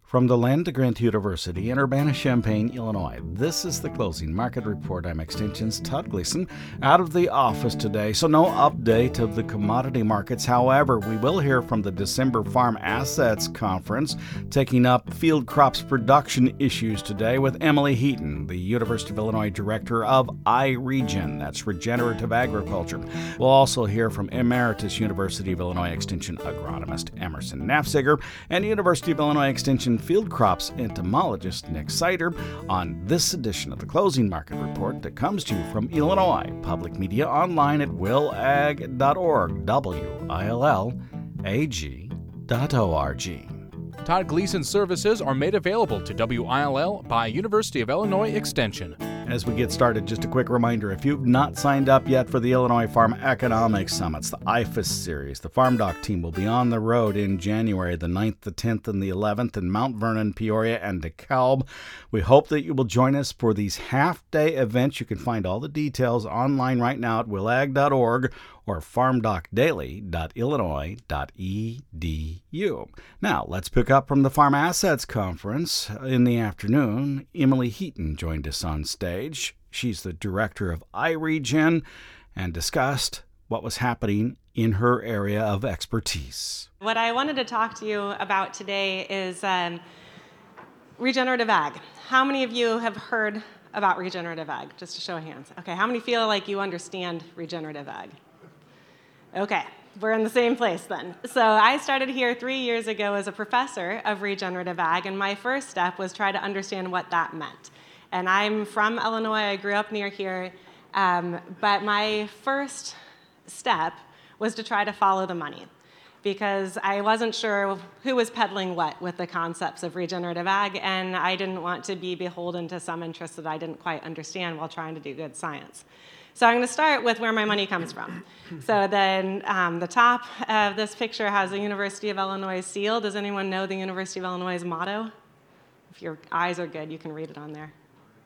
From the Land Grant University in Urbana-Champaign, Illinois, this is the Closing Market Report. I'm Extension's Todd Gleason, out of the office today, so no update of the commodity markets. However, we will hear from the December Farm Assets Conference, taking up field crops production issues today with Emily Heaton, the University of Illinois Director of iRegen, that's Regenerative Agriculture. We'll also hear from Emeritus University of Illinois Extension agronomist Emerson Nafziger and University of Illinois Extension field crops entomologist Nick Sider on this edition of the Closing Market Report that comes to you from Illinois Public Media online at willag.org, willag.org. Todd Gleason services are made available to WILL by University of Illinois Extension. As we get started, just a quick reminder, if you've not signed up yet for the Illinois Farm Economics Summits, the IFAS series, the Farm Doc team will be on the road in January, the 9th, the 10th, and the 11th in Mount Vernon, Peoria, and DeKalb. We hope that you will join us for these half-day events. You can find all the details online right now at willag.org or farmdocdaily.illinois.edu. Now, let's pick up from the Farm Assets Conference in the afternoon. Emily Heaton joined us on stage. She's the director of iRegen and discussed what was happening in her area of expertise. What I wanted to talk to you about today is regenerative ag. How many of you have heard about regenerative ag? Just a show of hands. Okay, how many feel like you understand regenerative ag? Okay, we're in the same place then. So I started here 3 years ago as a professor of regenerative ag, and my first step was try to understand what that meant. And I'm from Illinois, I grew up near here, but my first step was to try to follow the money, because I wasn't sure who was peddling what with the concepts of regenerative ag, and I didn't want to be beholden to some interests that I didn't quite understand while trying to do good science. So I'm going to start with where my money comes from. So then the top of this picture has the University of Illinois seal. Does anyone know the University of Illinois' motto? If your eyes are good, you can read it on there.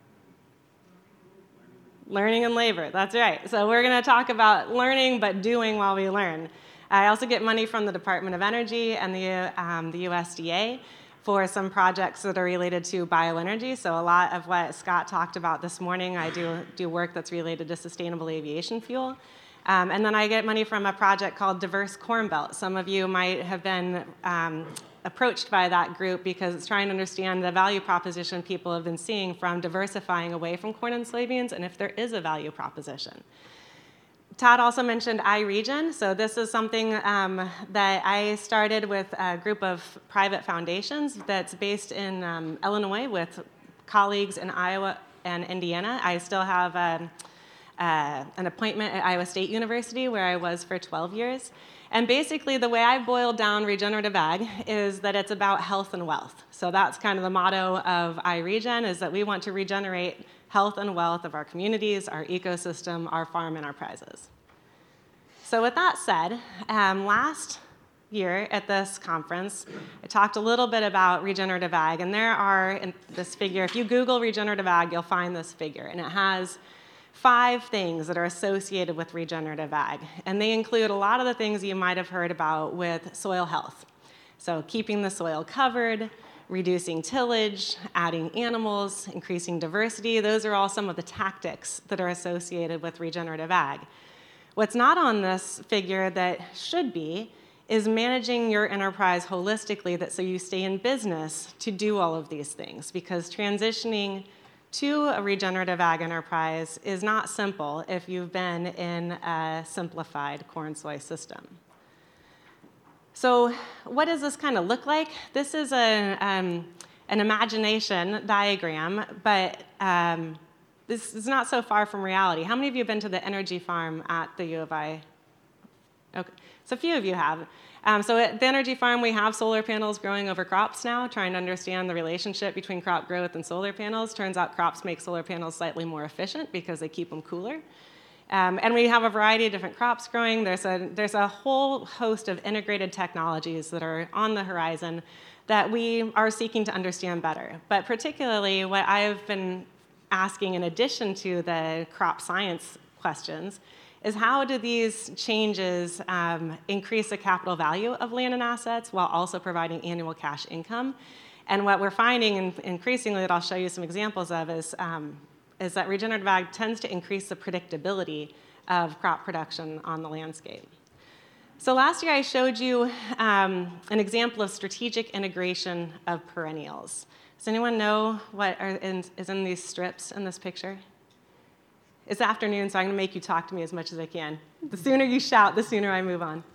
Learning and labor, that's right. So we're going to talk about learning but doing while we learn. I also get money from the Department of Energy and the USDA for some projects that are related to bioenergy. So a lot of what Scott talked about this morning, I do work that's related to sustainable aviation fuel. And then I get money from a project called Diverse Corn Belt. Some of you might have been approached by that group because it's trying to understand the value proposition people have been seeing from diversifying away from corn and soybeans, and if there is a value proposition. Todd also mentioned iRegen. So this is something that I started with a group of private foundations that's based in Illinois with colleagues in Iowa and Indiana. I still have an appointment at Iowa State University where I was for 12 years. And basically the way I boiled down regenerative ag is that it's about health and wealth. So that's kind of the motto of iRegen, is that we want to regenerate health and wealth of our communities, our ecosystem, our farm enterprises. So with that said, last year at this conference, I talked a little bit about regenerative ag, and there are, in this figure, if you Google regenerative ag, you'll find this figure, and it has 5 things that are associated with regenerative ag, and they include a lot of the things you might have heard about with soil health. So keeping the soil covered, reducing tillage, adding animals, increasing diversity. Those are all some of the tactics that are associated with regenerative ag. What's not on this figure that should be is managing your enterprise holistically so you stay in business to do all of these things, because transitioning to a regenerative ag enterprise is not simple if you've been in a simplified corn-soy system. So what does this kind of look like? This is an imagination diagram, but this is not so far from reality. How many of you have been to the energy farm at the U of I? Okay, so a few of you have. So at the energy farm, we have solar panels growing over crops now, trying to understand the relationship between crop growth and solar panels. Turns out crops make solar panels slightly more efficient because they keep them cooler. And we have a variety of different crops growing. There's a whole host of integrated technologies that are on the horizon that we are seeking to understand better. But particularly what I've been asking in addition to the crop science questions is how do these changes increase the capital value of land and assets while also providing annual cash income? And what we're finding increasingly that I'll show you some examples of is that regenerative ag tends to increase the predictability of crop production on the landscape. So last year I showed you an example of strategic integration of perennials. Does anyone know what is in these strips in this picture? It's afternoon, so I'm going to make you talk to me as much as I can. The sooner you shout, the sooner I move on.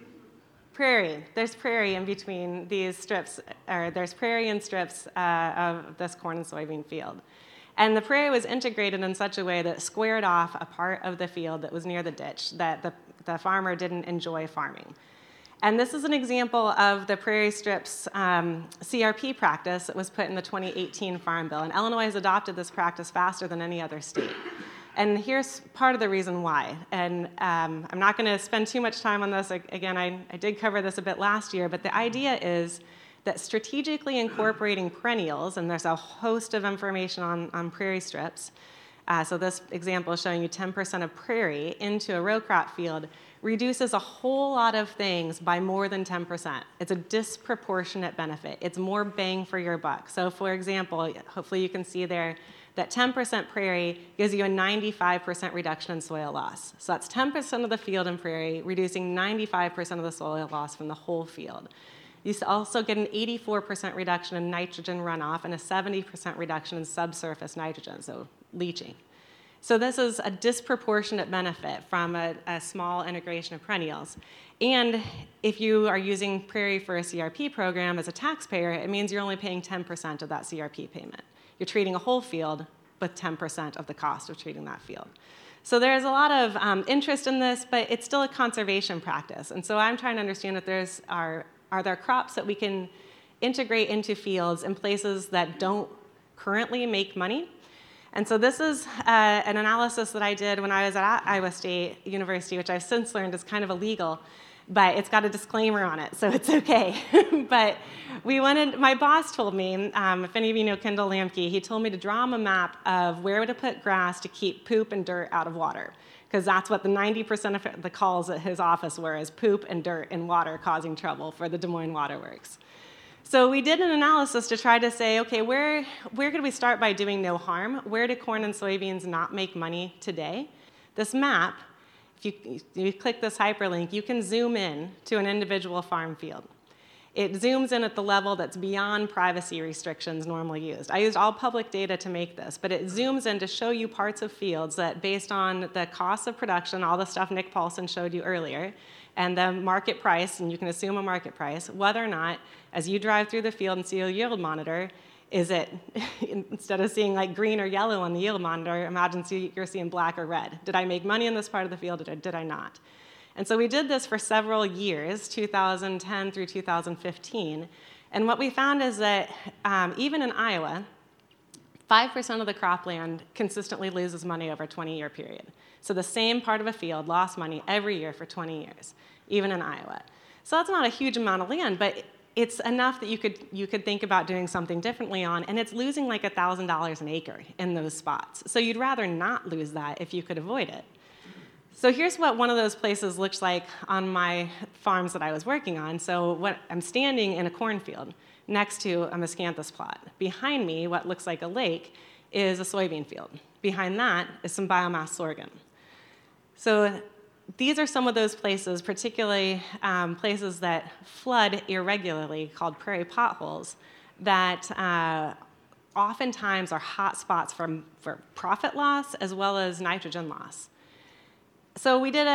Prairie. There's prairie in between these strips, or there's prairie and strips of this corn and soybean field. And the prairie was integrated in such a way that it squared off a part of the field that was near the ditch that the farmer didn't enjoy farming. And this is an example of the prairie strips CRP practice that was put in the 2018 Farm Bill. And Illinois has adopted this practice faster than any other state. And here's part of the reason why. And I'm not going to spend too much time on this. Again, I did cover this a bit last year, but the idea is that strategically incorporating perennials, and there's a host of information on prairie strips. So this example is showing you 10% of prairie into a row crop field reduces a whole lot of things by more than 10%. It's a disproportionate benefit. It's more bang for your buck. So for example, hopefully you can see there that 10% prairie gives you a 95% reduction in soil loss. So that's 10% of the field in prairie, reducing 95% of the soil loss from the whole field. You also get an 84% reduction in nitrogen runoff and a 70% reduction in subsurface nitrogen, so leaching. So this is a disproportionate benefit from a small integration of perennials. And if you are using prairie for a CRP program as a taxpayer, it means you're only paying 10% of that CRP payment. You're treating a whole field with 10% of the cost of treating that field. So there's a lot of interest in this, but it's still a conservation practice. And so I'm trying to understand if are there crops that we can integrate into fields in places that don't currently make money? And so this is an analysis that I did when I was at Iowa State University, which I've since learned is kind of illegal, but it's got a disclaimer on it, so it's okay. But my boss told me, if any of you know Kendall Lamke, he told me to draw him a map of where to put grass to keep poop and dirt out of water, because that's what the 90% of the calls at his office were, is poop and dirt and water causing trouble for the Des Moines Water Works. So we did an analysis to try to say, okay, where could we start by doing no harm? Where do corn and soybeans not make money today? This map, if you click this hyperlink, you can zoom in to an individual farm field. It zooms in at the level that's beyond privacy restrictions normally used. I used all public data to make this, but it zooms in to show you parts of fields that, based on the cost of production, all the stuff Nick Paulson showed you earlier, and the market price, and you can assume a market price, whether or not, as you drive through the field and see a yield monitor, is it, instead of seeing like green or yellow on the yield monitor, imagine you're seeing black or red. Did I make money in this part of the field, or did I not? And so we did this for several years, 2010 through 2015, and what we found is that even in Iowa, 5% of the cropland consistently loses money over a 20-year period. So the same part of a field lost money every year for 20 years, even in Iowa. So that's not a huge amount of land, but it's enough that you could think about doing something differently on, and it's losing like $1,000 an acre in those spots. So you'd rather not lose that if you could avoid it. So here's what one of those places looks like on my farms that I was working on. So I'm standing in a cornfield next to a miscanthus plot. Behind me, what looks like a lake, is a soybean field. Behind that is some biomass sorghum. So these are some of those places, particularly places that flood irregularly, called prairie potholes, that oftentimes are hot spots for profit loss as well as nitrogen loss. So we did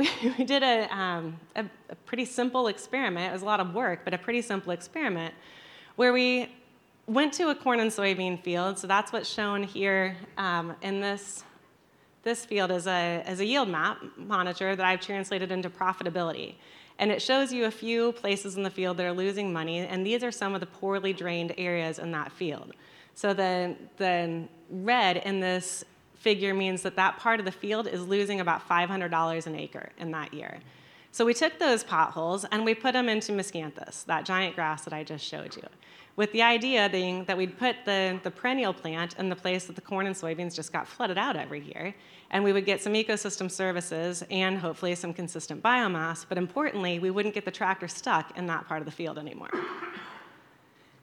a pretty simple experiment. It was a lot of work, but a pretty simple experiment where we went to a corn and soybean field. So that's what's shown here in this field is a yield map monitor that I've translated into profitability. And it shows you a few places in the field that are losing money, and these are some of the poorly drained areas in that field. So the red in this figure means that part of the field is losing about $500 an acre in that year. So we took those potholes and we put them into miscanthus, that giant grass that I just showed you, with the idea being that we'd put the perennial plant in the place that the corn and soybeans just got flooded out every year, and we would get some ecosystem services and hopefully some consistent biomass, but importantly, we wouldn't get the tractor stuck in that part of the field anymore.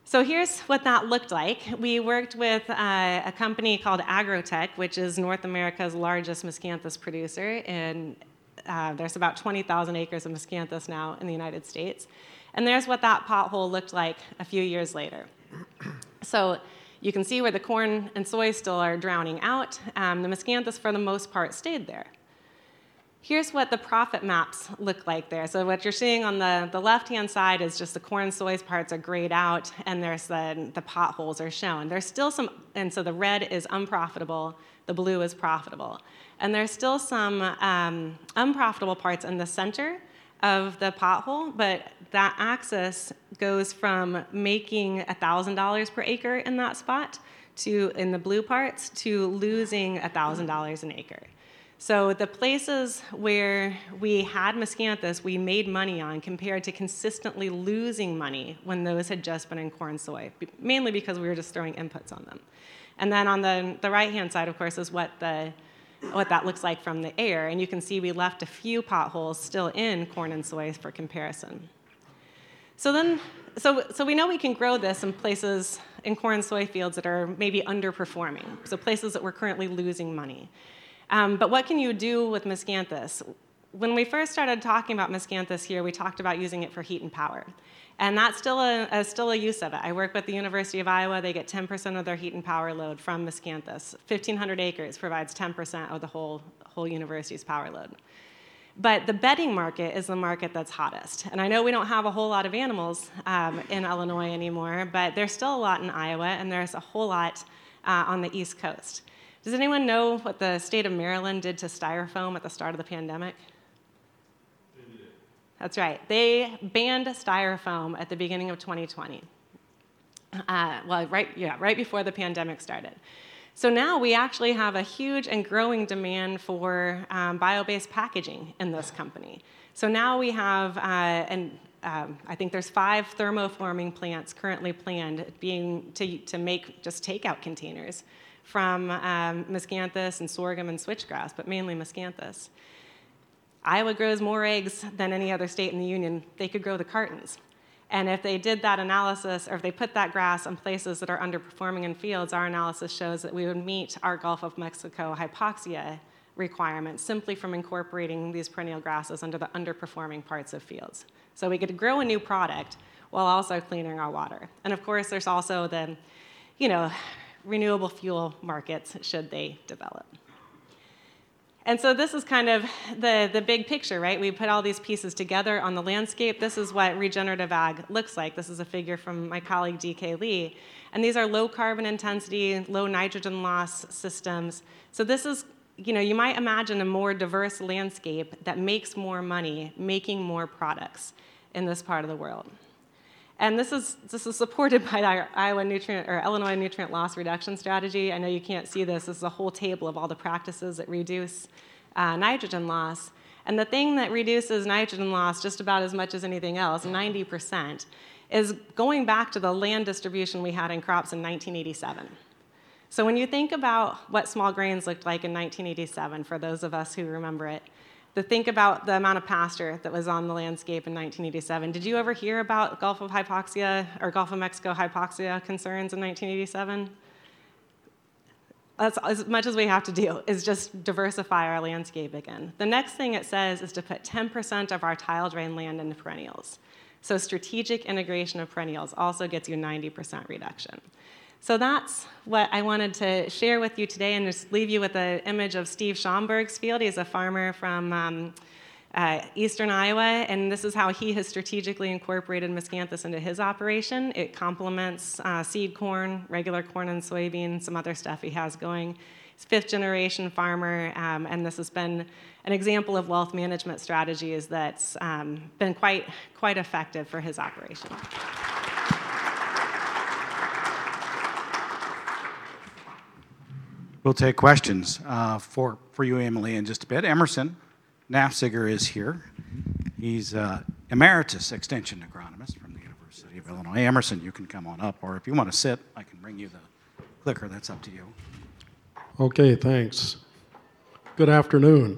So here's what that looked like. We worked with a company called Agrotech, which is North America's largest miscanthus producer, and there's about 20,000 acres of miscanthus now in the United States. And there's what that pothole looked like a few years later. So you can see where the corn and soy still are drowning out. The miscanthus, for the most part, stayed there. Here's what the profit maps look like there. So what you're seeing on the left-hand side is just the corn and soy parts are grayed out, and there's the potholes are shown. There's still some, and so the red is unprofitable, the blue is profitable. And there's still some unprofitable parts in the center of the pothole, but that axis goes from making $1,000 per acre in that spot in the blue parts to losing $1,000 an acre. So the places where we had miscanthus, we made money on compared to consistently losing money when those had just been in corn and soy, mainly because we were just throwing inputs on them. And then on the right-hand side, of course, is what that looks like from the air. And you can see we left a few potholes still in corn and soy for comparison. So we know we can grow this in places in corn and soy fields that are maybe underperforming, so places that we're currently losing money. But what can you do with miscanthus? When we first started talking about miscanthus here, we talked about using it for heat and power. And that's still a use of it. I work with the University of Iowa. They get 10% of their heat and power load from miscanthus. 1,500 acres provides 10% of the whole university's power load. But the bedding market is the market that's hottest. And I know we don't have a whole lot of animals in Illinois anymore, but there's still a lot in Iowa, and there's a whole lot on the East Coast. Does anyone know what the state of Maryland did to styrofoam at the start of the pandemic? They did. That's right. They banned styrofoam at the beginning of 2020. Right before the pandemic started. So now we actually have a huge and growing demand for bio-based packaging in this company. So now we have, I think there's 5 thermoforming plants currently planned to make just takeout containers from miscanthus and sorghum and switchgrass, but mainly miscanthus. Iowa grows more eggs than any other state in the union. They could grow the cartons. And if they did that analysis, or if they put that grass in places that are underperforming in fields, our analysis shows that we would meet our Gulf of Mexico hypoxia requirements simply from incorporating these perennial grasses under the underperforming parts of fields. So we could grow a new product while also cleaning our water. And of course, there's also the, renewable fuel markets should they develop. And so this is kind of the big picture, right? We put all these pieces together on the landscape. This is what regenerative ag looks like. This is a figure from my colleague DK Lee. And these are low carbon intensity, low nitrogen loss systems. So this is, you might imagine a more diverse landscape that makes more money, making more products in this part of the world. And this is supported by our Illinois nutrient loss reduction strategy. I know you can't see this. This is a whole table of all the practices that reduce nitrogen loss. And the thing that reduces nitrogen loss just about as much as anything else, 90%, is going back to the land distribution we had in crops in 1987. So when you think about what small grains looked like in 1987, for those of us who remember it, think about the amount of pasture that was on the landscape in 1987. Did you ever hear about Gulf of Hypoxia or Gulf of Mexico hypoxia concerns in 1987? That's as much as we have to do, is just diversify our landscape again. The next thing it says is to put 10% of our tile drain land into perennials. So strategic integration of perennials also gets you 90% reduction. So that's what I wanted to share with you today, and just leave you with an image of Steve Schomburg's field. He's a farmer from eastern Iowa, and this is how he has strategically incorporated miscanthus into his operation. It complements seed corn, regular corn and soybean, some other stuff he has going. He's a 5th-generation farmer, and this has been an example of wealth management strategies that's been quite effective for his operation. We'll take questions for you, Emily, in just a bit. Emerson Nafziger is here. He's emeritus extension agronomist from the University of Illinois. Emerson, you can come on up, or if you want to sit, I can bring you the clicker. That's up to you. Okay, thanks. Good afternoon.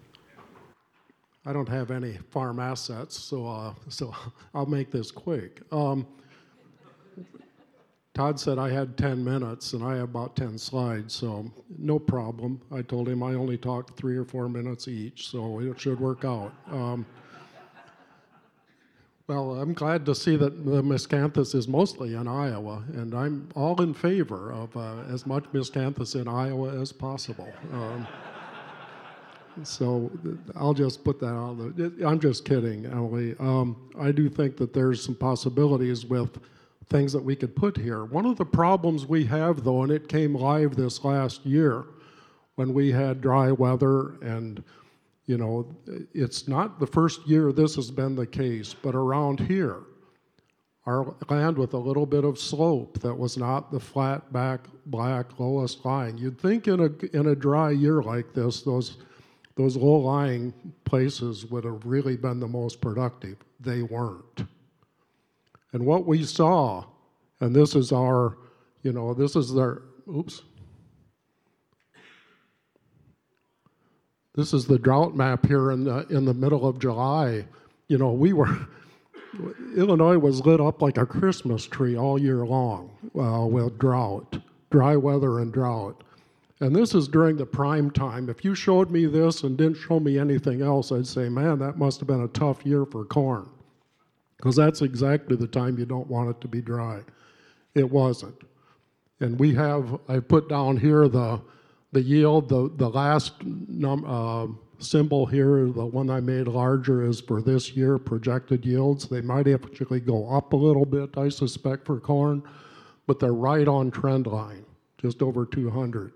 I don't have any farm assets, so I'll make this quick. Todd said I had 10 minutes, and I have about 10 slides, so no problem. I told him I only talked 3 or 4 minutes each, so it should work out. Well, I'm glad to see that the miscanthus is mostly in Iowa, and I'm all in favor of as much miscanthus in Iowa as possible. So I'll just put that out there. I'm just kidding, Emily. I do think that there's some possibilities with things that we could put here. One of the problems we have, though, and it came live this last year when we had dry weather, and you know, it's not the first year this has been the case, but around here, our land with a little bit of slope that was not the flat back black lowest lying. You'd think in a dry year like this, those low-lying places would have really been the most productive. They weren't. And what we saw, and this is our, you know, this is their, oops. This is the drought map here in the middle of July. You know, Illinois was lit up like a Christmas tree all year long with drought, dry weather and drought. And this is during the prime time. If you showed me this and didn't show me anything else, I'd say, man, that must have been a tough year for corn. Because that's exactly the time you don't want it to be dry. It wasn't. And I put down here the yield, the last symbol here, the one I made larger, is for this year, projected yields. They might actually go up a little bit, I suspect, for corn, but they're right on trend line, just over 200.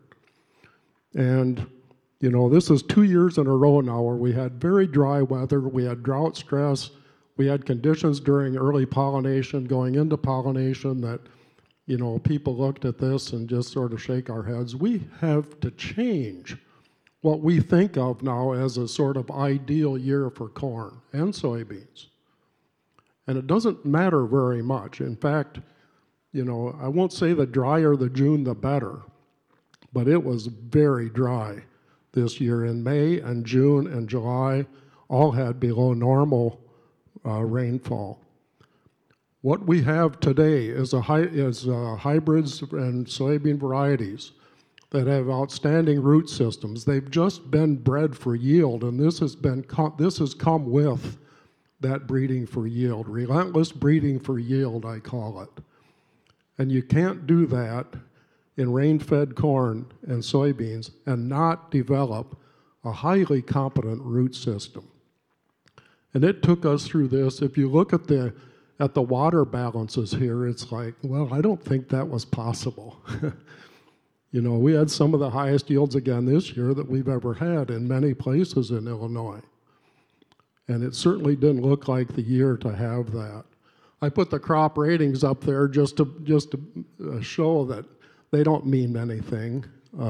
And, you know, this is 2 years in a row now where we had very dry weather, we had drought stress, we had conditions during early pollination, going into pollination that, you know, people looked at this and just sort of shake our heads. We have to change what we think of now as a sort of ideal year for corn and soybeans. And it doesn't matter very much. In fact, you know, I won't say the drier the June, the better, but it was very dry this year. In May and June and July, all had below normal rainfall. What we have today is hybrids and soybean varieties that have outstanding root systems. They've just been bred for yield, and this has come with that breeding for yield, relentless breeding for yield, I call it. And you can't do that in rain-fed corn and soybeans and not develop a highly competent root system. And it took us through this. If you look at the water balances here, it's like, well, I don't think that was possible. You know, we had some of the highest yields again this year that we've ever had in many places in Illinois. And it certainly didn't look like the year to have that. I put the crop ratings up there just to show that they don't mean anything.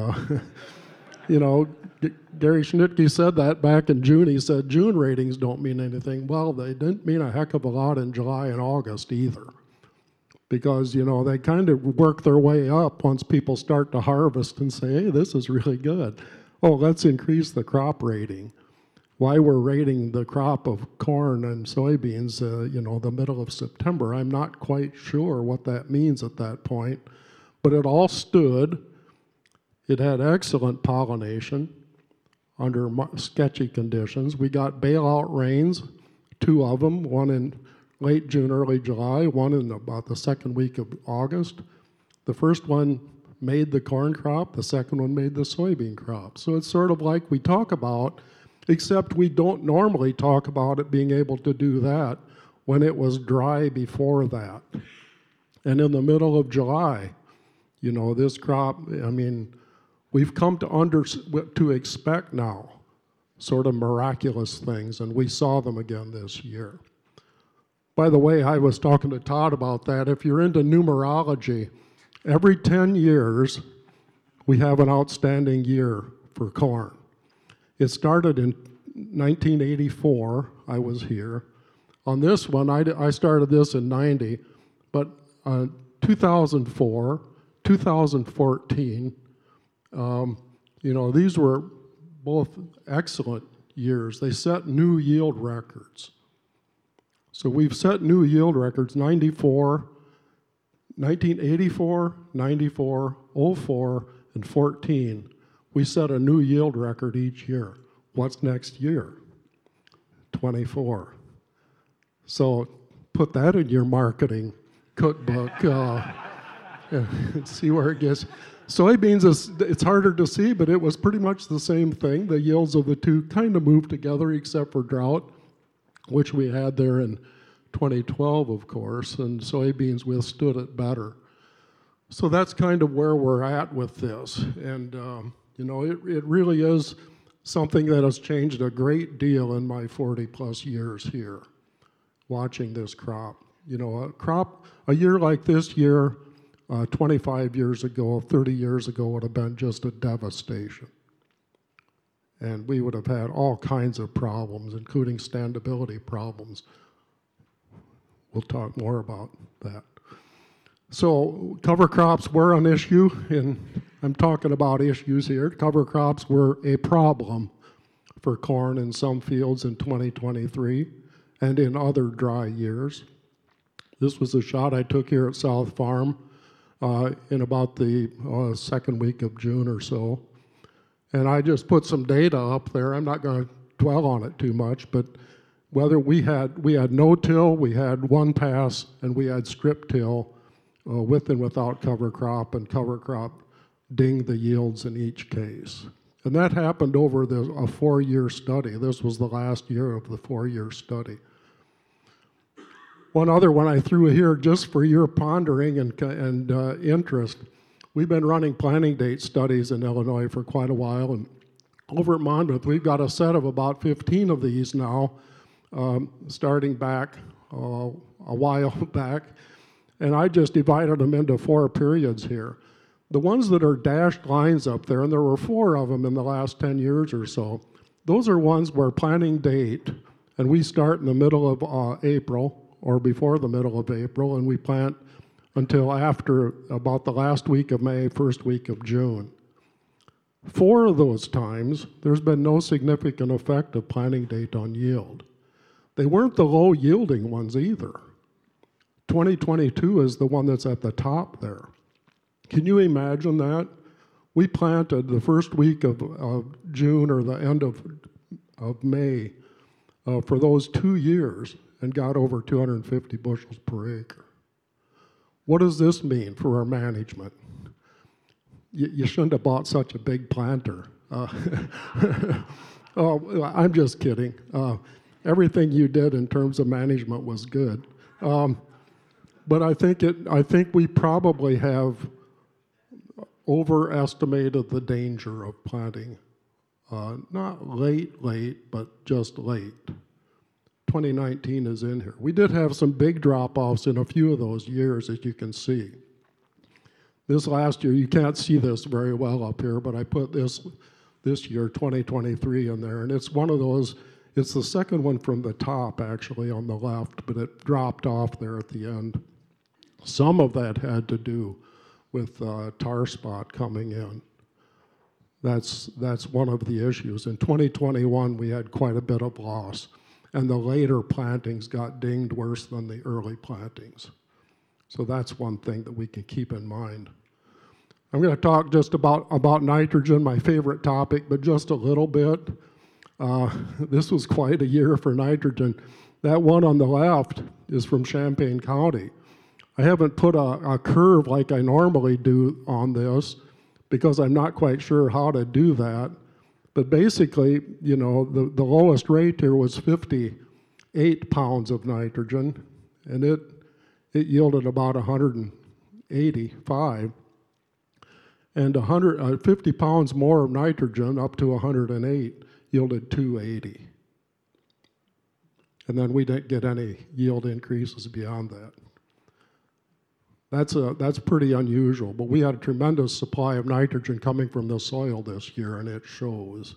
You know, Gary Schnitke said that back in June. He said June ratings don't mean anything. Well, they didn't mean a heck of a lot in July and August either. Because, you know, they kind of work their way up once people start to harvest and say, hey, this is really good. Oh, let's increase the crop rating. Why we're rating the crop of corn and soybeans, you know, the middle of September, I'm not quite sure what that means at that point. But it all stood. It had excellent pollination under sketchy conditions. We got bailout rains, 2 of them, one in late June, early July, one in about the second week of August. The first one made the corn crop, the second one made the soybean crop. So it's sort of like we talk about, except we don't normally talk about it being able to do that when it was dry before that. And in the middle of July, you know, this crop, I mean, we've come to expect now sort of miraculous things, and we saw them again this year. By the way, I was talking to Todd about that. If you're into numerology, every 10 years, we have an outstanding year for corn. It started in 1984. I was here. On this one, I started this in 90, but 2004, 2014, you know, these were both excellent years. They set new yield records. So we've set new yield records, 94, 1984, 94, 04, and 14, we set a new yield record each year. What's next year? 24. So put that in your marketing cookbook. See where it gets. Soybeans, it's harder to see, but it was pretty much the same thing. The yields of the two kind of moved together except for drought, which we had there in 2012, of course, and soybeans withstood it better. So that's kind of where we're at with this. And, it really is something that has changed a great deal in my 40 plus years here, watching this crop. A year like this year, 25 years ago, 30 years ago would have been just a devastation. And we would have had all kinds of problems, including standability problems. We'll talk more about that. So cover crops were an issue, and I'm talking about issues here. Cover crops were a problem for corn in some fields in 2023 and in other dry years. This was a shot I took here at South Farm in about the second week of June or so. And I just put some data up there. I'm not going to dwell on it too much, but whether we had no-till, we had one pass, and we had strip-till with and without cover crop, and cover crop dinged the yields in each case. And that happened over a 4-year study. This was the last year of the 4-year study. One other one I threw here just for your pondering and interest. We've been running planting date studies in Illinois for quite a while, and over at Monmouth, we've got a set of about 15 of these now, starting back a while back, and I just divided them into 4 periods here. The ones that are dashed lines up there, and there were 4 of them in the last 10 years or so, those are ones where planting date, and we start in the middle of April, or before the middle of April, and we plant until after about the last week of May, first week of June. 4 of those times, there's been no significant effect of planting date on yield. They weren't the low yielding ones either. 2022 is the one that's at the top there. Can you imagine that? We planted the first week of June or the end of May for those 2 years and got over 250 bushels per acre. What does this mean for our management? You shouldn't have bought such a big planter. Oh, I'm just kidding. Everything you did in terms of management was good. But I think we probably have overestimated the danger of planting. Not late, but just late. 2019 is in here. We did have some big drop-offs in a few of those years, as you can see. This last year, you can't see this very well up here, but I put this year, 2023, in there, and it's one of those, it's the second one from the top, actually, on the left, but it dropped off there at the end. Some of that had to do with tar spot coming in. That's one of the issues. In 2021, we had quite a bit of loss, and the later plantings got dinged worse than the early plantings. So that's one thing that we can keep in mind. I'm going to talk just about nitrogen, my favorite topic, but just a little bit. This was quite a year for nitrogen. That one on the left is from Champaign County. I haven't put a curve like I normally do on this because I'm not quite sure how to do that. But basically, you know, the lowest rate here was 58 pounds of nitrogen, and it yielded about 185. And 50 pounds more of nitrogen, up to 108, yielded 280. And then we didn't get any yield increases beyond that. That's pretty unusual, but we had a tremendous supply of nitrogen coming from the soil this year, and it shows.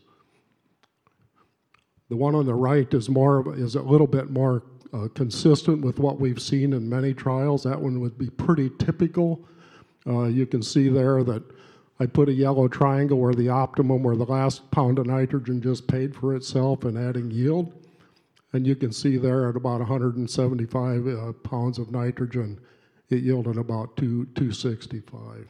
The one on the right is a little bit more consistent with what we've seen in many trials. That one would be pretty typical. You can see there that I put a yellow triangle where the optimum, where the last pound of nitrogen just paid for itself and adding yield. And you can see there at about 175 pounds of nitrogen, it yielded about 265.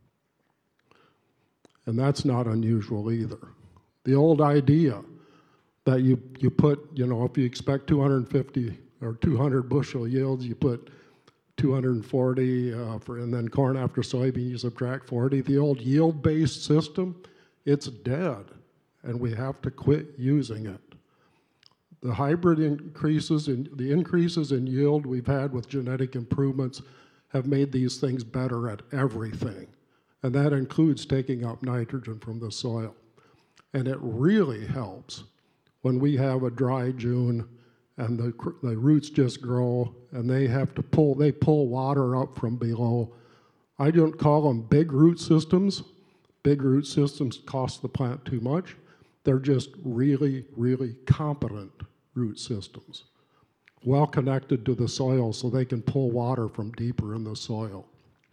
And that's not unusual either. The old idea that you put, if you expect 250 or 200 bushel yields, you put 240 and then corn after soybean, you subtract 40. The old yield-based system, it's dead, and we have to quit using it. The hybrid increases in yield we've had with genetic improvements have made these things better at everything, and that includes taking up nitrogen from the soil. And it really helps when we have a dry June and the roots just grow and they pull water up from below. I don't call them big root systems. Big root systems cost the plant too much. They're just really, really competent root systems, well connected to the soil so they can pull water from deeper in the soil.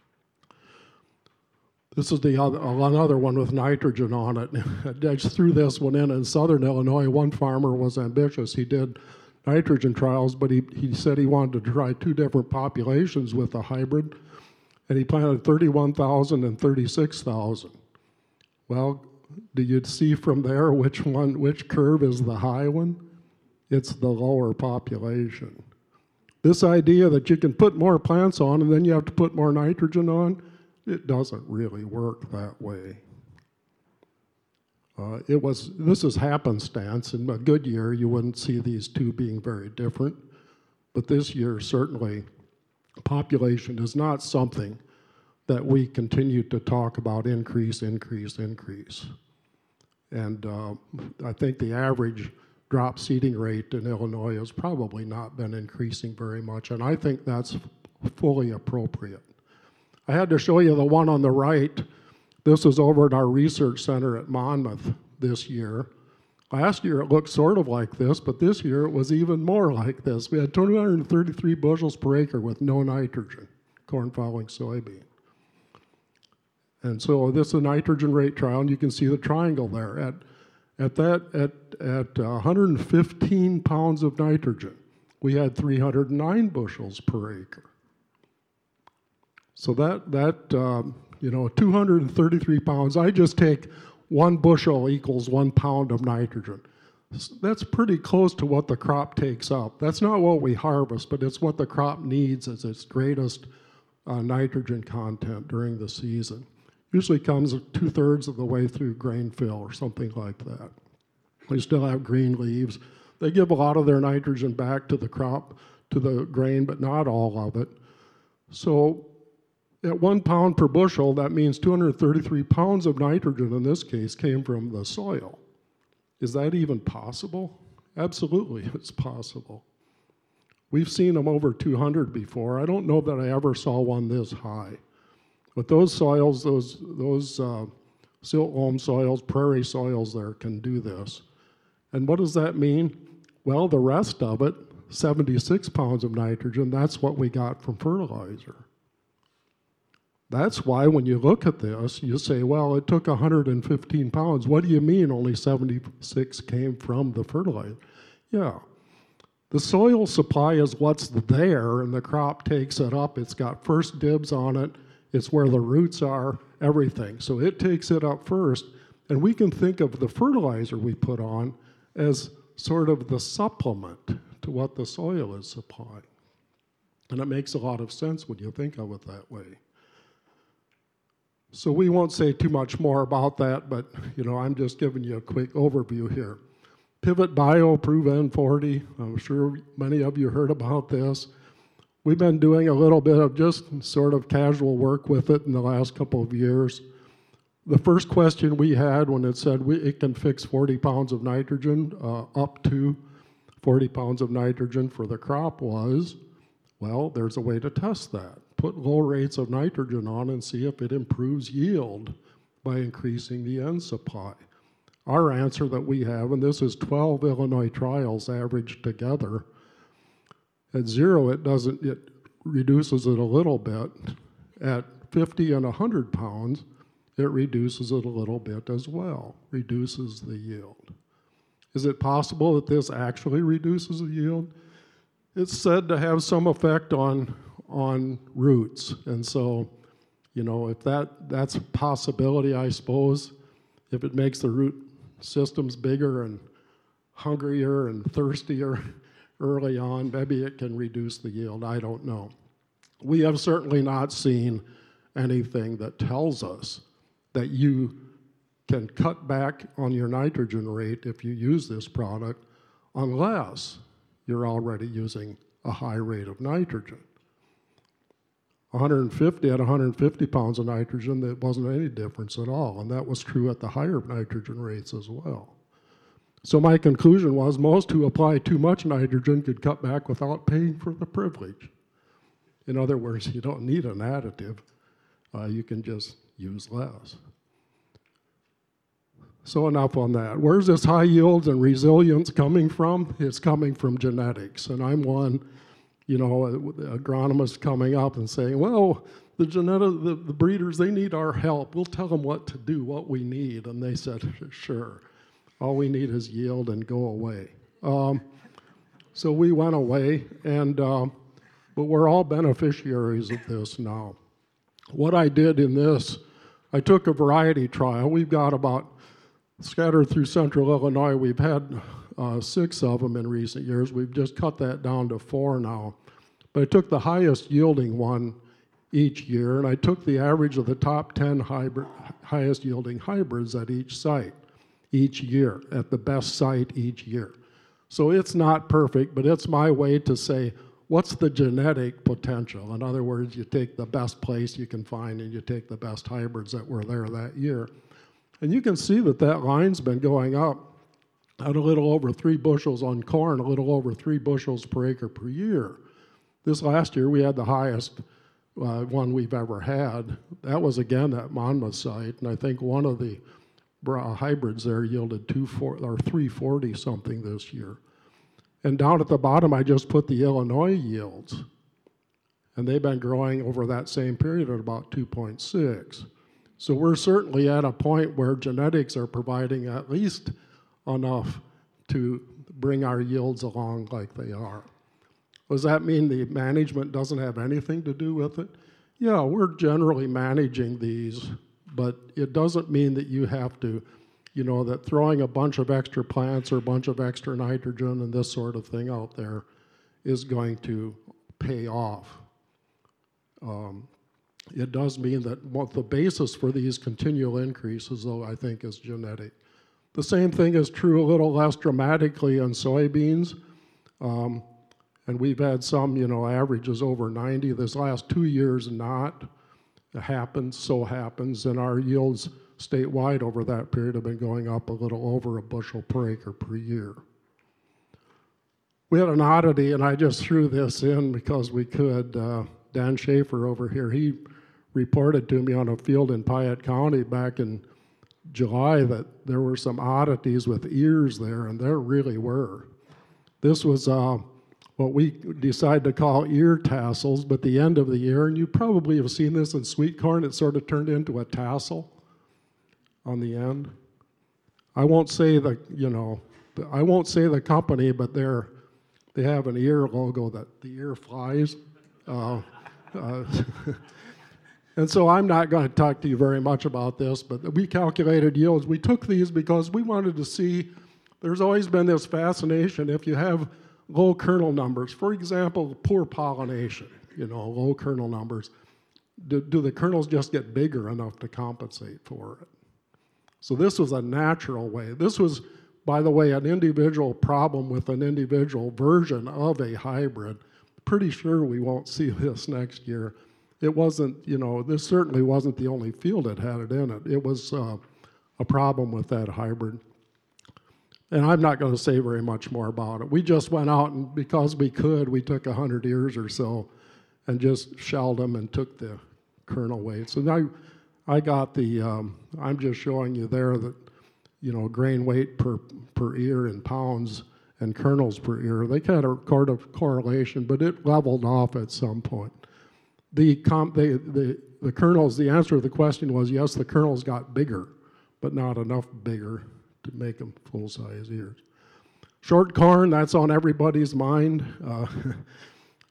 This is another one with nitrogen on it. I just threw this one in southern Illinois. One farmer was ambitious. He did nitrogen trials, but he said he wanted to try 2 different populations with a hybrid, and he planted 31,000 and 36,000. Well, do you see from there which curve is the high one? It's the lower population. This idea that you can put more plants on and then you have to put more nitrogen on, it doesn't really work that way. This is happenstance. In a good year, you wouldn't see these two being very different. But this year, certainly, population is not something that we continue to talk about increase. And I think the average drop seeding rate in Illinois has probably not been increasing very much, and I think that's fully appropriate. I had to show you the one on the right. This is over at our research center at Monmouth this year. Last year it looked sort of like this, but this year it was even more like this. We had 233 bushels per acre with no nitrogen, corn following soybean. And so this is a nitrogen rate trial, and you can see the triangle there. At 115 pounds of nitrogen, we had 309 bushels per acre. So that 233 pounds, I just take 1 bushel equals 1 pound of nitrogen. That's pretty close to what the crop takes up. That's not what we harvest, but it's what the crop needs as its greatest nitrogen content during the season. Usually comes 2/3 of the way through grain fill or something like that. We still have green leaves. They give a lot of their nitrogen back to the crop, to the grain, but not all of it. So at 1 pound per bushel, that means 233 pounds of nitrogen in this case came from the soil. Is that even possible? Absolutely, it's possible. We've seen them over 200 before. I don't know that I ever saw one this high. But those soils, those silt loam soils, prairie soils there can do this. And what does that mean? Well, the rest of it, 76 pounds of nitrogen, that's what we got from fertilizer. That's why when you look at this, you say, well, it took 115 pounds. What do you mean only 76 came from the fertilizer? Yeah. The soil supply is what's there, and the crop takes it up. It's got first dibs on it. It's where the roots are, everything. So it takes it up first, and we can think of the fertilizer we put on as sort of the supplement to what the soil is supplying. And it makes a lot of sense when you think of it that way. So we won't say too much more about that, but I'm just giving you a quick overview here. Pivot Bio, Prove N40, I'm sure many of you heard about this. We've been doing a little bit of just sort of casual work with it in the last couple of years. The first question we had when it said it can fix 40 pounds of nitrogen, up to 40 pounds of nitrogen for the crop was, well, there's a way to test that. Put low rates of nitrogen on and see if it improves yield by increasing the N supply. Our answer that we have, and this is 12 Illinois trials averaged together, at 0, it reduces it a little bit. At 50 and 100 pounds, it reduces it a little bit as well, reduces the yield. Is it possible that this actually reduces the yield? It's said to have some effect on on roots. And so, if that's a possibility, I suppose, if it makes the root systems bigger and hungrier and thirstier early on, maybe it can reduce the yield. I don't know. We have certainly not seen anything that tells us that you can cut back on your nitrogen rate if you use this product unless you're already using a high rate of nitrogen. 150 at 150 pounds of nitrogen, there wasn't any difference at all, and that was true at the higher nitrogen rates as well. So my conclusion was most who apply too much nitrogen could cut back without paying for the privilege. In other words, you don't need an additive. You can just use less. So enough on that. Where's this high yields and resilience coming from? It's coming from genetics, and I'm one, agronomists coming up and saying, well, the breeders, they need our help. We'll tell them what to do, what we need. And they said, sure. All we need is yield and go away. So we went away, but we're all beneficiaries of this now. What I did in this, I took a variety trial. We've got about, scattered through central Illinois, we've had 6 of them in recent years. We've just cut that down to 4 now. But I took the highest yielding one each year, and I took the average of the top 10 highest yielding hybrids at each site each year, at the best site each year. So it's not perfect, but it's my way to say, what's the genetic potential? In other words, you take the best place you can find and you take the best hybrids that were there that year. And you can see that line's been going up at a little over 3 bushels on corn, a little over 3 bushels per acre per year. This last year we had the highest one we've ever had. That was again at Monmouth site, and I think one of the hybrids there yielded 340 something this year. And down at the bottom I just put the Illinois yields, and they've been growing over that same period at about 2.6. So we're certainly at a point where genetics are providing at least enough to bring our yields along like they are. Does that mean the management doesn't have anything to do with it? Yeah, we're generally managing these, but it doesn't mean that you have to, that throwing a bunch of extra plants or a bunch of extra nitrogen and this sort of thing out there is going to pay off. It does mean that the basis for these continual increases, though, I think, is genetic. The same thing is true a little less dramatically on soybeans. And we've had some, averages over 90. This last 2 years not. It happens, and our yields statewide over that period have been going up a little over a bushel per acre per year. We had an oddity, and I just threw this in because we could. Dan Schaefer over here, he reported to me on a field in Piatt County back in July that there were some oddities with ears there, and there really were. This was what we decided to call ear tassels, but the end of the ear, and you probably have seen this in sweet corn, it sort of turned into a tassel on the end. I won't say the company, but they have an ear logo that the ear flies. And so I'm not going to talk to you very much about this, but we calculated yields. We took these because we wanted to see, there's always been this fascination if you have low kernel numbers. For example, poor pollination, low kernel numbers. Do the kernels just get bigger enough to compensate for it? So this was a natural way. This was, by the way, an individual problem with an individual version of a hybrid. Pretty sure we won't see this next year. It wasn't, this certainly wasn't the only field that had it in it. It was a problem with that hybrid. And I'm not going to say very much more about it. We just went out, and because we could, we took 100 ears or so and just shelled them and took the kernel weights. And I got I'm just showing you there that, grain weight per ear in pounds and kernels per ear. They had a correlation, but it leveled off at some point. The kernels, the answer to the question was yes, the kernels got bigger, but not enough bigger to make them full-size ears. Short corn, that's on everybody's mind.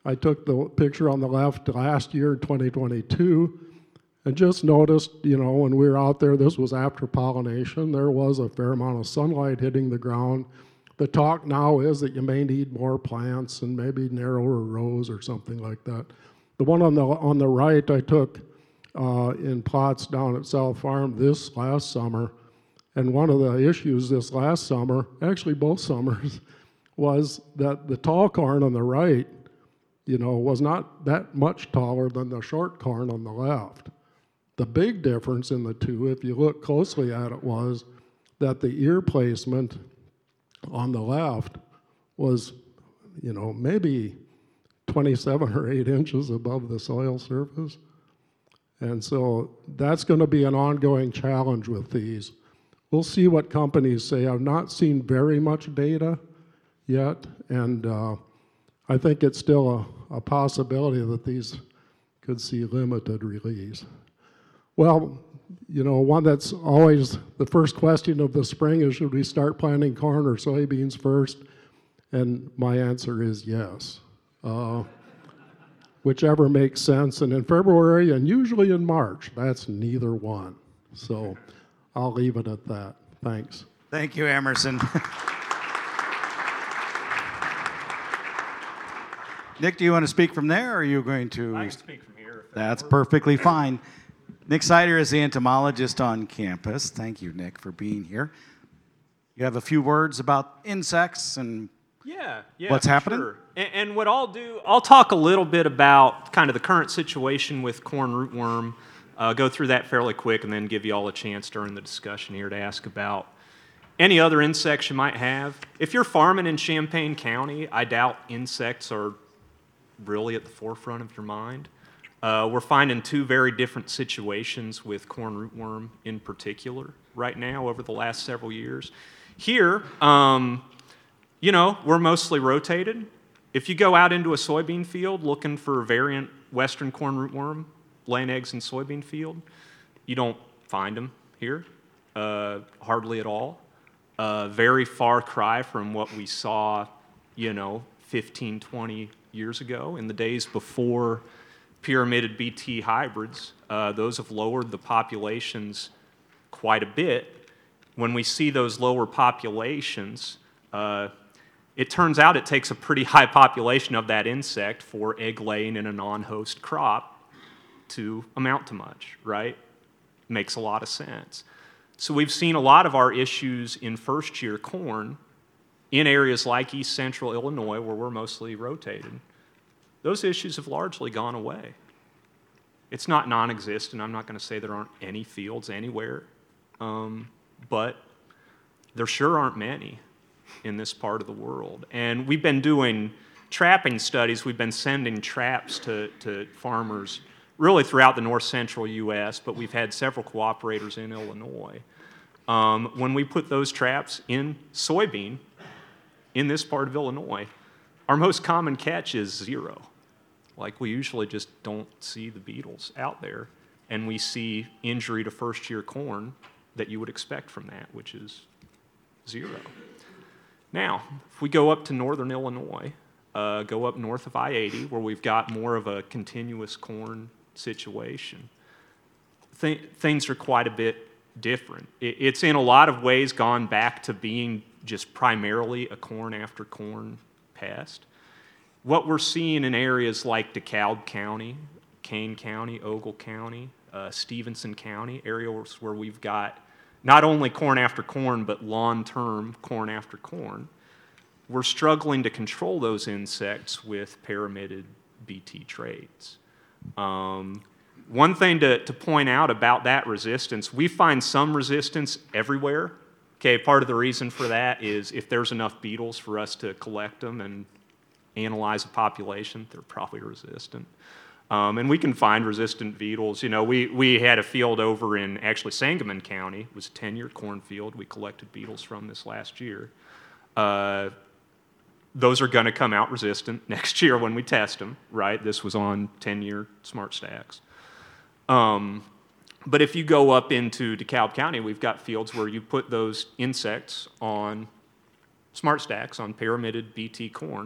I took the picture on the left last year, 2022, and just noticed, when we were out there, this was after pollination, there was a fair amount of sunlight hitting the ground. The talk now is that you may need more plants and maybe narrower rows or something like that. The one on the right I took in plots down at South Farm this last summer, and one of the issues this last summer, actually both summers, was that the tall corn on the right, was not that much taller than the short corn on the left. The big difference in the two, if you look closely at it, was that the ear placement on the left was, maybe 27 or 8 inches above the soil surface. And so that's going to be an ongoing challenge with these. We'll see what companies say. I've not seen very much data yet, and I think it's still a possibility that these could see limited release. Well, one that's always the first question of the spring is, should we start planting corn or soybeans first? And my answer is yes. Whichever makes sense. And in February and usually in March, that's neither one. So I'll leave it at that. Thanks. Thank you, Emerson. Nick, do you want to speak from there, or are you going to? I can speak from here. That's perfectly fine. Nick Sider is the entomologist on campus. Thank you, Nick, for being here. You have a few words about insects and what's happening? Sure. And what I'll do, I'll talk a little bit about kind of the current situation with corn rootworm, go through that fairly quick, and then give you all a chance during the discussion here to ask about any other insects you might have. If you're farming in Champaign County, I doubt insects are really at the forefront of your mind. We're finding two very different situations with corn rootworm in particular right now over the last several years. Here, we're mostly rotated. If you go out into a soybean field looking for a variant western corn rootworm laying eggs in soybean field, you don't find them here, hardly at all. Very far cry from what we saw, 15, 20 years ago in the days before pyramided BT hybrids. Those have lowered the populations quite a bit. When we see those lower populations, it turns out it takes a pretty high population of that insect for egg laying in a non-host crop to amount to much, right? Makes a lot of sense. So we've seen a lot of our issues in first-year corn in areas like East Central Illinois, where we're mostly rotated. Those issues have largely gone away. It's not non-existent. I'm not going to say there aren't any fields anywhere, but there sure aren't many in this part of the world. And we've been doing trapping studies. We've been sending traps to farmers really throughout the north-central U.S., but we've had several cooperators in Illinois. When we put those traps in soybean in this part of Illinois, our most common catch is 0. Like, we usually just don't see the beetles out there, and we see injury to first-year corn that you would expect from that, which is 0. Now, if we go up to northern Illinois, go up north of I-80, where we've got more of a continuous corn situation, things are quite a bit different. It's in a lot of ways gone back to being just primarily a corn after corn pest. What we're seeing in areas like DeKalb County, Kane County, Ogle County, Stevenson County, areas where we've got not only corn after corn, but long-term corn after corn, we're struggling to control those insects with pyramided BT traits. One thing to point out about that resistance, we find some resistance everywhere. Okay, part of the reason for that is if there's enough beetles for us to collect them and analyze a population, they're probably resistant. And we can find resistant beetles. We had a field over in actually Sangamon County. It was a 10-year cornfield. We collected beetles from this last year. Those are going to come out resistant next year when we test them, right? This was on 10-year smart stacks. But if you go up into DeKalb County, we've got fields where you put those insects on smart stacks, on pyramided BT corn,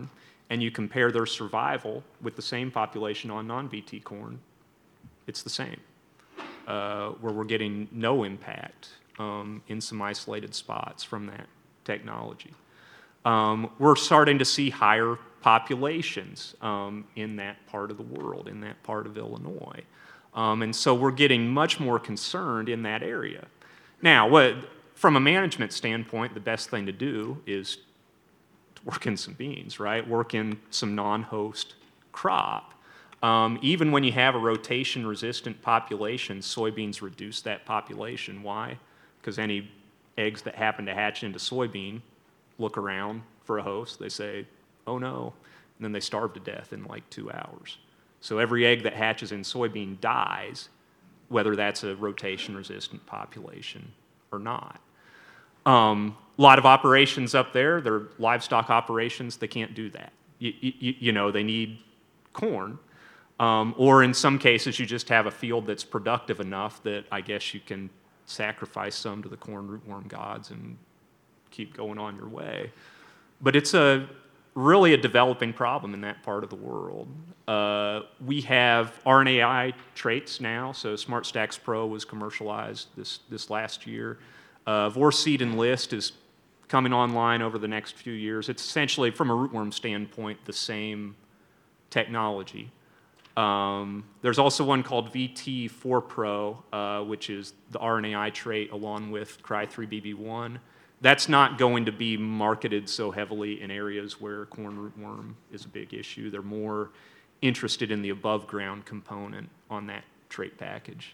and you compare their survival with the same population on non-BT corn, it's the same, where we're getting no impact in some isolated spots from that technology. We're starting to see higher populations in that part of the world, in that part of Illinois. And so we're getting much more concerned in that area. Now, from a management standpoint, the best thing to do is to work in some beans, right? Work in some non-host crop. Even when you have a rotation-resistant population, soybeans reduce that population. Why? Because any eggs that happen to hatch into soybean look around for a host. They say, oh no, and then they starve to death in like 2 hours. So every egg that hatches in soybean dies, whether that's a rotation-resistant population or not. A lot of operations up there, they're livestock operations, they can't do that. You know, they need corn. Or in some cases, you just have a field that's productive enough that I guess you can sacrifice some to the corn rootworm gods and keep going on your way. But it's really a developing problem in that part of the world. We have RNAi traits now, so SmartStax Pro was commercialized this last year. Vorceed Enlist is coming online over the next few years. It's essentially, from a rootworm standpoint, the same technology. There's also one called VT4 Pro, which is the RNAi trait along with Cry3BB1. That's not going to be marketed so heavily in areas where corn rootworm is a big issue. They're more interested in the above ground component on that trait package.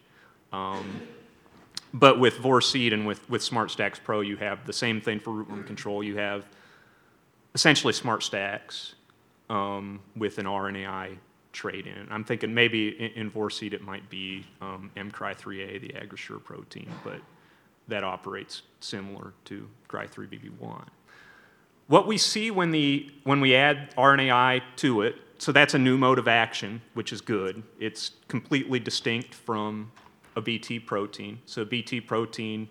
But with Vorceed and with SmartStax Pro, you have the same thing for rootworm control. You have essentially SmartStax with an RNAi trait in it. I'm thinking maybe in Vorceed it might be MCry3A, the AgriSure protein, but that operates similar to Cry3BB1. What we see when we add RNAi to it, so that's a new mode of action, which is good. It's completely distinct from a BT protein. So BT protein,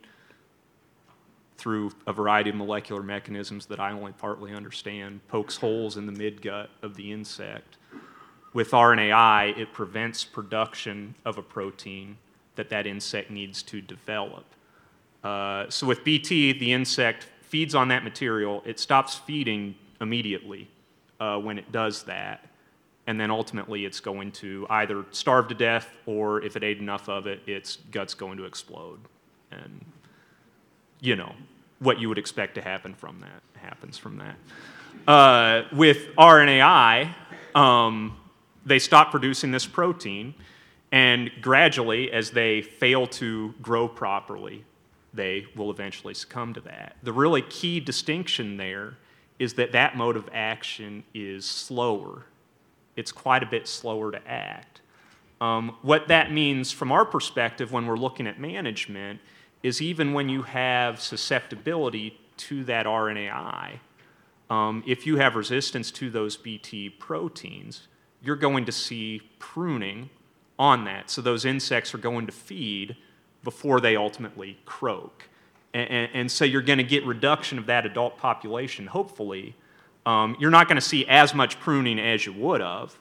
through a variety of molecular mechanisms that I only partly understand, pokes holes in the midgut of the insect. With RNAi, it prevents production of a protein that insect needs to develop. So with BT, the insect feeds on that material. It stops feeding immediately when it does that. And then ultimately it's going to either starve to death, or if it ate enough of it, its gut's going to explode. And, you know, what you would expect to happen from that happens from that. With RNAi, they stop producing this protein, and gradually, as they fail to grow properly, they will eventually succumb to that. The really key distinction there is that mode of action is slower. It's quite a bit slower to act. What that means from our perspective when we're looking at management is even when you have susceptibility to that RNAi, if you have resistance to those BT proteins, you're going to see pruning on that. So those insects are going to feed before they ultimately croak. And so you're going to get reduction of that adult population, hopefully. You're not going to see as much pruning as you would have,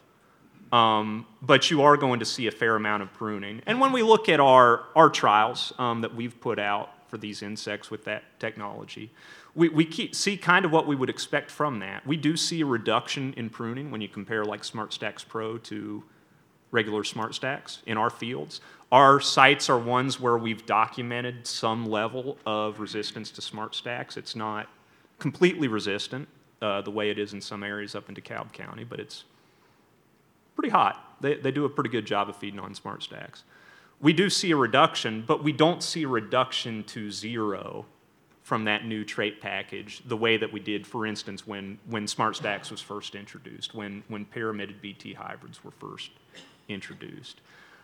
but you are going to see a fair amount of pruning. And when we look at our trials that we've put out for these insects with that technology, we see kind of what we would expect from that. We do see a reduction in pruning when you compare like SmartStax Pro to regular SmartStax in our fields. Our sites are ones where we've documented some level of resistance to SmartStax. It's not completely resistant the way it is in some areas up in DeKalb County, but it's pretty hot. They do a pretty good job of feeding on SmartStax. We do see a reduction, but we don't see a reduction to zero from that new trait package the way that we did, for instance, when SmartStax was first introduced, when pyramided BT hybrids were first introduced.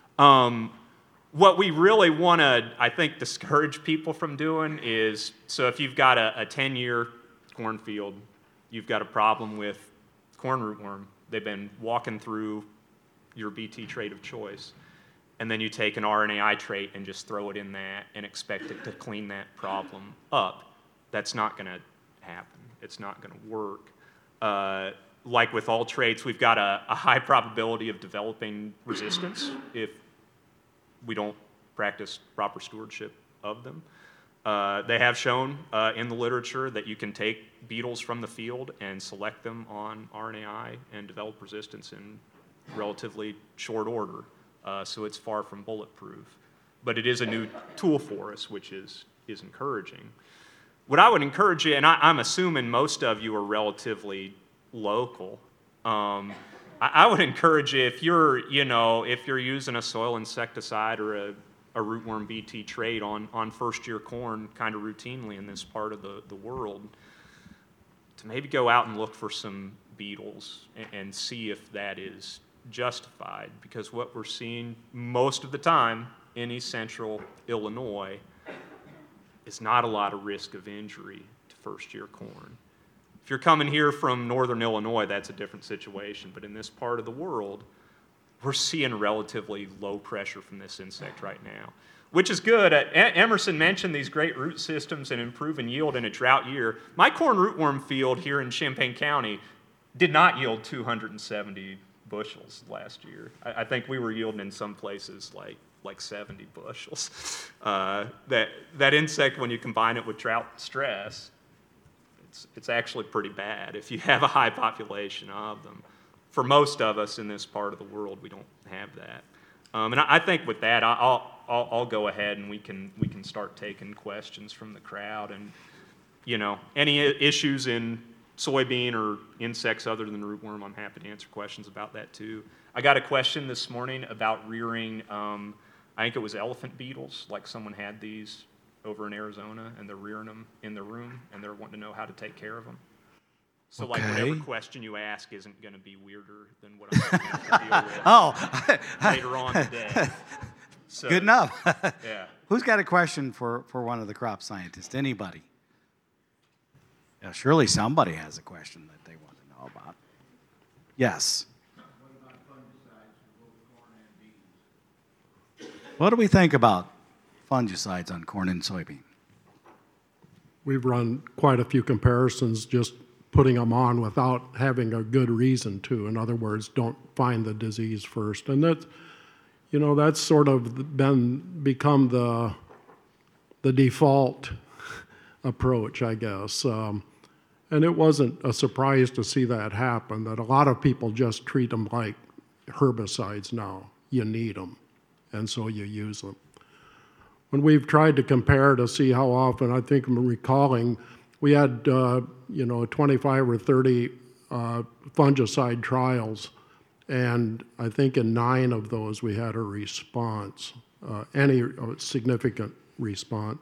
What we really want to, I think, discourage people from doing is, so if you've got a 10-year cornfield, you've got a problem with corn rootworm, they've been walking through your BT trait of choice, and then you take an RNAi trait and just throw it in that and expect it to clean that problem up. That's not going to happen. It's not going to work. like with all traits, we've got a high probability of developing resistance if we don't practice proper stewardship of them. They have shown in the literature that you can take beetles from the field and select them on RNAi and develop resistance in relatively short order. So it's far from bulletproof. But it is a new tool for us, which is encouraging. What I would encourage you, and I'm assuming most of you are relatively local, I would encourage you if you're using a soil insecticide or a rootworm BT trait on first-year corn kind of routinely in this part of the world, to maybe go out and look for some beetles and see if that is justified. Because what we're seeing most of the time in East Central Illinois is not a lot of risk of injury to first-year corn. If you're coming here from northern Illinois, that's a different situation. But in this part of the world, we're seeing relatively low pressure from this insect right now, which is good. Emerson mentioned these great root systems and improving yield in a drought year. My corn rootworm field here in Champaign County did not yield 270 bushels last year. I think we were yielding in some places like 70 bushels. That insect, when you combine it with drought stress, it's actually pretty bad if you have a high population of them. For most of us in this part of the world, we don't have that. And I think with that, I'll go ahead and we can start taking questions from the crowd. And any issues in soybean or insects other than rootworm, I'm happy to answer questions about that too. I got a question this morning about rearing. I think it was elephant beetles. Like someone had these over in Arizona, and they're rearing them in their room, and they're wanting to know how to take care of them. So, Okay. like, whatever question you ask isn't going to be weirder than what I'm going to have to deal with later on today. So, Good enough. Yeah. Who's got a question for one of the crop scientists? Anybody? Yeah, surely somebody has a question that they want to know about. Yes. What do we think about fungicides on corn and soybean? We've run quite a few comparisons just putting them on without having a good reason to. In other words, don't find the disease first. And that's sort of become the default approach, I guess. And it wasn't a surprise to see that happen, that a lot of people just treat them like herbicides now. You need them, and so you use them. When we've tried to compare to see how often, I think I'm recalling, we had 25 or 30 fungicide trials, and I think in 9 of those we had a response, any significant response.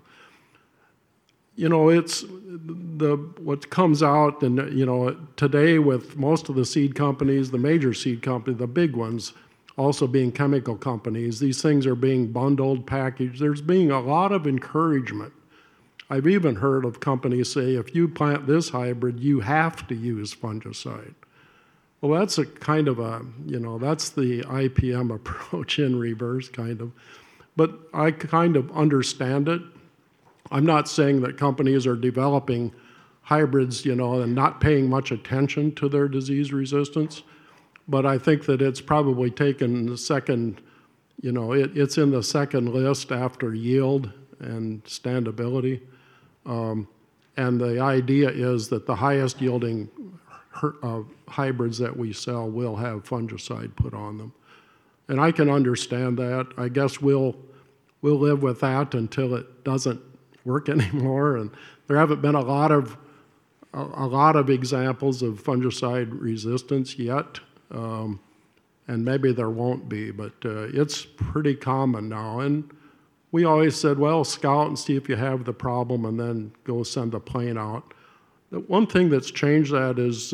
It's what comes out, and today with most of the seed companies, the major seed companies, the big ones, also being chemical companies, these things are being bundled, packaged. There's being a lot of encouragement. I've even heard of companies say, if you plant this hybrid, you have to use fungicide. Well, that's a kind of that's the IPM approach in reverse, kind of. But I kind of understand it. I'm not saying that companies are developing hybrids, and not paying much attention to their disease resistance. But I think that it's probably taken the second, it's in the second list after yield and standability. And the idea is that the highest yielding hybrids that we sell will have fungicide put on them. And I can understand that. I guess we'll live with that until it doesn't work anymore. And there haven't been a lot of examples of fungicide resistance yet. And maybe there won't be, but it's pretty common now. And we always said, well, scout and see if you have the problem and then go send a plane out. The one thing that's changed that is,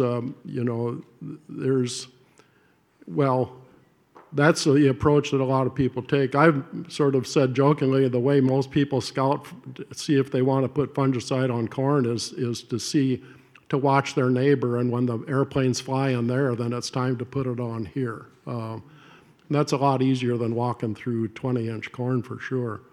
that's the approach that a lot of people take. I've sort of said jokingly, the way most people scout, see if they want to put fungicide on corn is to watch their neighbor, and when the airplanes fly in there, then it's time to put it on here. That's a lot easier than walking through 20-inch corn for sure.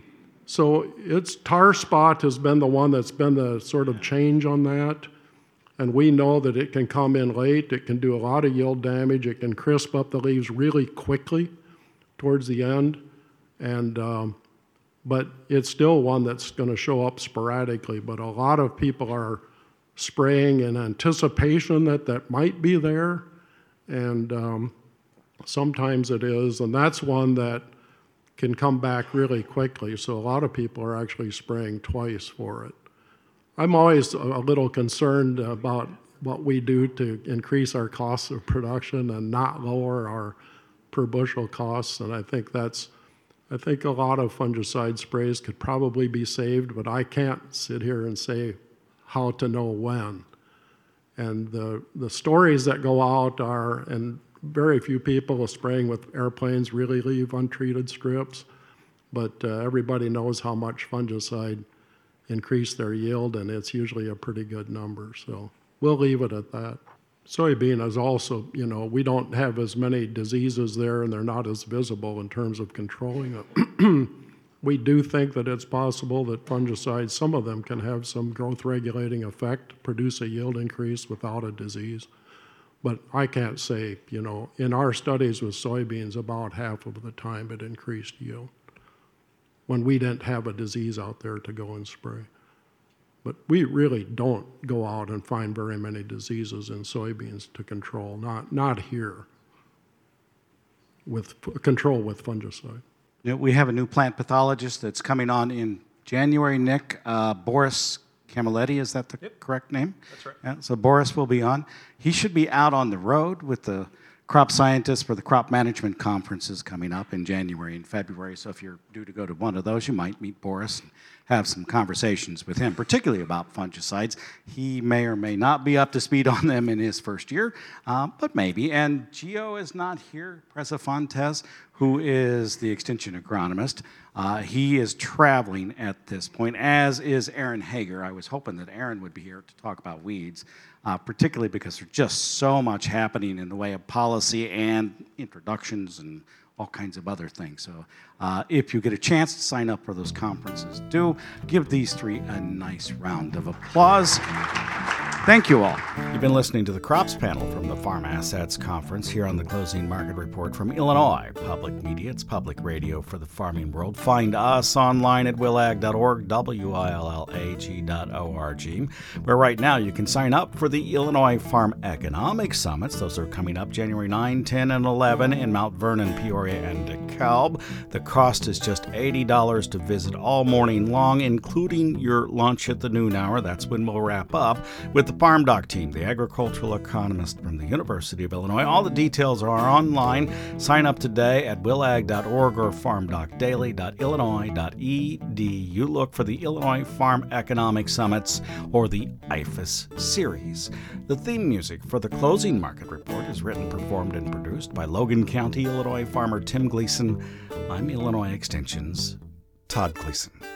So tar spot has been the one that's been the sort of change on that. And we know that it can come in late, it can do a lot of yield damage, it can crisp up the leaves really quickly towards the end, but it's still one that's going to show up sporadically. But a lot of people are spraying in anticipation that might be there, and sometimes it is, and that's one that can come back really quickly. So a lot of people are actually spraying twice for it. I'm always a little concerned about what we do to increase our costs of production and not lower our per bushel costs, and I think a lot of fungicide sprays could probably be saved, but I can't sit here and say how to know when. And the stories that go out are, and very few people spraying with airplanes really leave untreated strips, but everybody knows how much fungicide increase their yield, and it's usually a pretty good number. So we'll leave it at that. Soybean is also, we don't have as many diseases there, and they're not as visible in terms of controlling it. We do think that it's possible that fungicides, some of them can have some growth regulating effect, produce a yield increase without a disease. But I can't say, in our studies with soybeans, about half of the time it increased yield, when we didn't have a disease out there to go and spray. But we really don't go out and find very many diseases in soybeans to control, not here, with control with fungicide. We have a new plant pathologist that's coming on in January, Nick. Boris Camilletti, is that the correct name? That's right. Yeah, so Boris will be on. He should be out on the road with the crop scientists for the crop management conferences coming up in January and February. So if you're due to go to one of those, you might meet Boris and have some conversations with him, particularly about fungicides. He may or may not be up to speed on them in his first year, but maybe. And Gio is not here, Presa Fontes, who is the extension agronomist. He is traveling at this point, as is Aaron Hager. I was hoping that Aaron would be here to talk about weeds, particularly because there's just so much happening in the way of policy and introductions and all kinds of other things. So if you get a chance to sign up for those conferences, do give these three a nice round of applause. Thank you all. You've been listening to the Crops Panel from the Farm Assets Conference here on the Closing Market Report from Illinois Public Media. It's public radio for the farming world. Find us online at willag.org, willag.org, where right now you can sign up for the Illinois Farm Economic Summits. Those are coming up January 9, 10, and 11 in Mount Vernon, Peoria, and DeKalb. The cost is just $80 to visit all morning long, including your lunch at the noon hour. That's when we'll wrap up with the Farm Doc team, the agricultural economist from the University of Illinois. All the details are online. Sign up today at willag.org or farmdocdaily.illinois.edu. Look for the Illinois Farm Economic Summits or the IFAS series. The theme music for the Closing Market Report is written, performed, and produced by Logan County, Illinois farmer Tim Gleason. I'm Illinois Extension's Todd Gleason.